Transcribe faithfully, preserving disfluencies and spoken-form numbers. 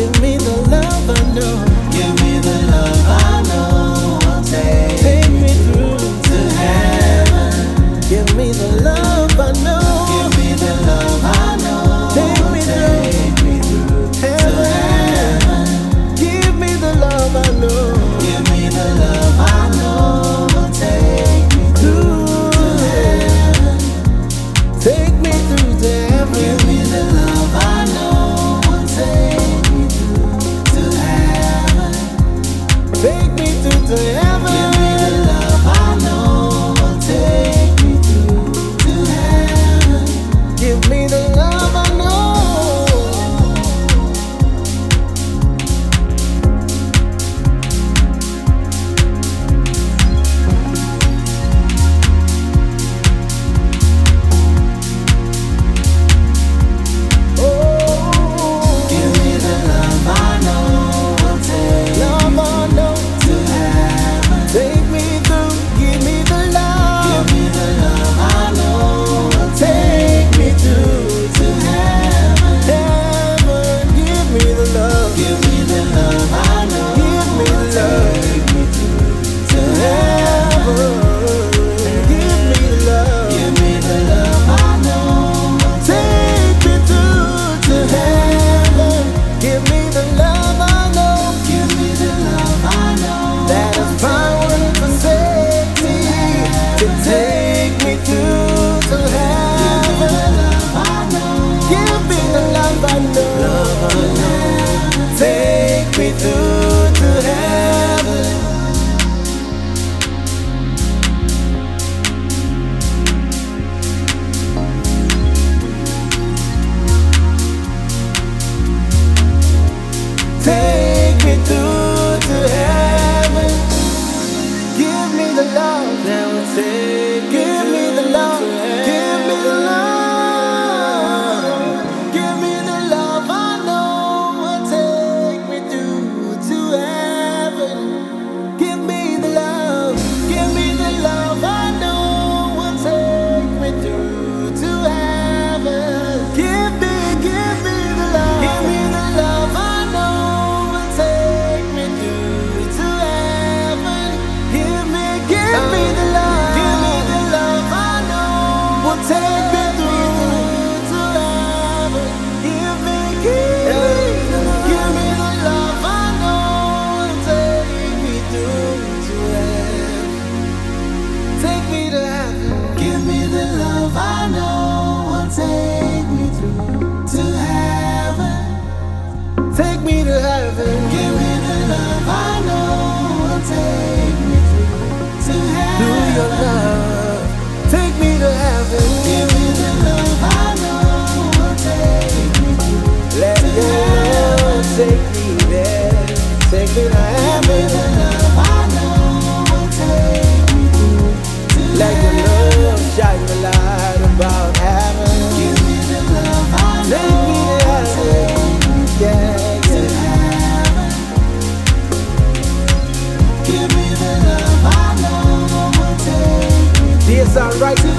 Give me the love I know. Give me the love I know will take, Take me through to heaven. Give me the love I know. Give me the love I know Take will me take me through to Heaven. heaven. Give me the love I know. Give me the love I know will take me through to heaven. Take me through to heaven. Give me the love I know will take me through to heaven. Take me through to heaven. Give me the love I know will take me through to heaven. Give me the love I know. Oh, Give me the love I know will take love I know. to heaven. Take me through. Give me the love. Give me the love I know will Take me through to heaven. heaven. Give me the love. Give me the love I know Give me the love. take me through to heaven. Heaven. Give me the love. Give me the love I know will Take me through to heaven. Give me the love I know give me the love I know that has power to save me, to take me through to heaven. love I know Give me the love I know. Take me through to heaven. Take me through to heaven. Give me the love that will take. Give me the love. Give me the love. Give me the love I know will take me through to heaven. Give me the love. Give me the love I know will take me through to heaven. Give me, give me the love. Give me the love I know will take me through to heaven. Give me, give me the love. Give me the love I know will take me through to heaven. Give me, give me, give me the love I know will take me through to heaven. Take me to heaven. give me the love I know will take me through to heaven. Take me to heaven. Give me the love I know will take me through to Through your heaven. love. Take me to heaven. Give me the love I know will take me through Let to your love heaven. take me there. Take me to Give me heaven. the love I know will take me through to Let your heaven. love shine the light about heaven. Give me the love I Take know me to will heaven. take me Yeah, to yeah. heaven. Give me the love I know will take me Dear songwriter,